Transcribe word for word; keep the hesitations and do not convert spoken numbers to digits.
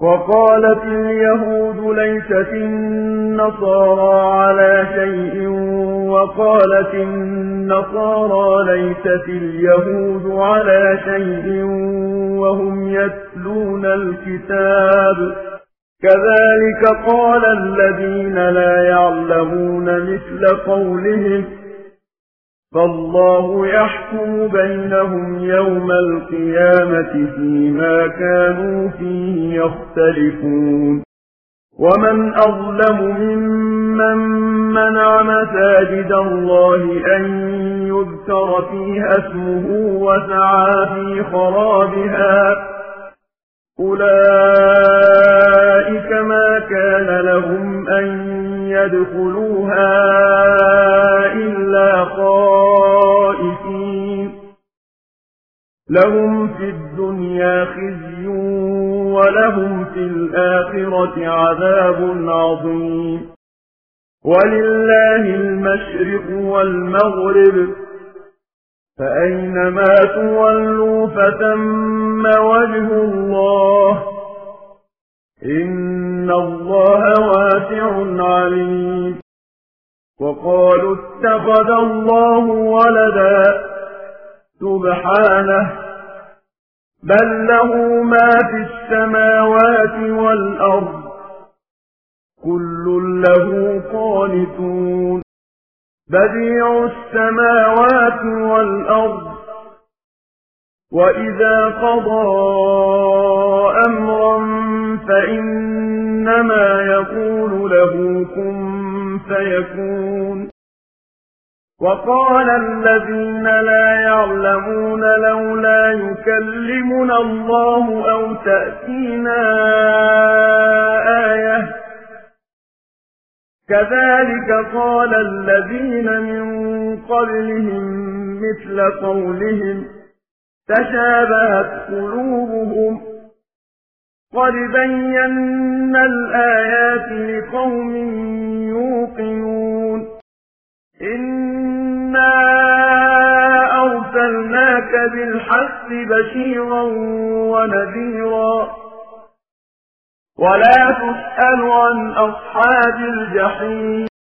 وقالت اليهود ليست النصارى على شيء وقالت النصارى ليست اليهود على شيء وهم يتلون الكتاب كذلك قال الذين لا يعلمون مثل قولهم فالله يحكم بينهم يوم القيامة فيما كانوا فيه يختلفون ومن أظلم ممن منع مساجد الله أن يذكر فيها اسمه وسعى في خرابها أولئك ما كان لهم أن يدخلوها إلا خائفين لهم في الدنيا خزي ولهم في الآخرة عذاب عظيم ولله المشرق والمغرب فأينما تولوا فثم وجه الله إن الله واسع عليم وقالوا اتخذ الله ولدا سبحانه بل له ما في السماوات والأرض كل له قانتون بديع السماوات والأرض وإذا قضى أمرا فإنما يقول له كن فيكون وقال الذين لا يعلمون لولا يكلمنا الله أو تأتينا آية كذلك قال الذين من قبلهم مثل قولهم تشابهت قلوبهم قد بينا الآيات لقوم يوقنون إنا أرسلناك بالحق بشيرا ونذيرا ولا تسأل عن أصحاب الجحيم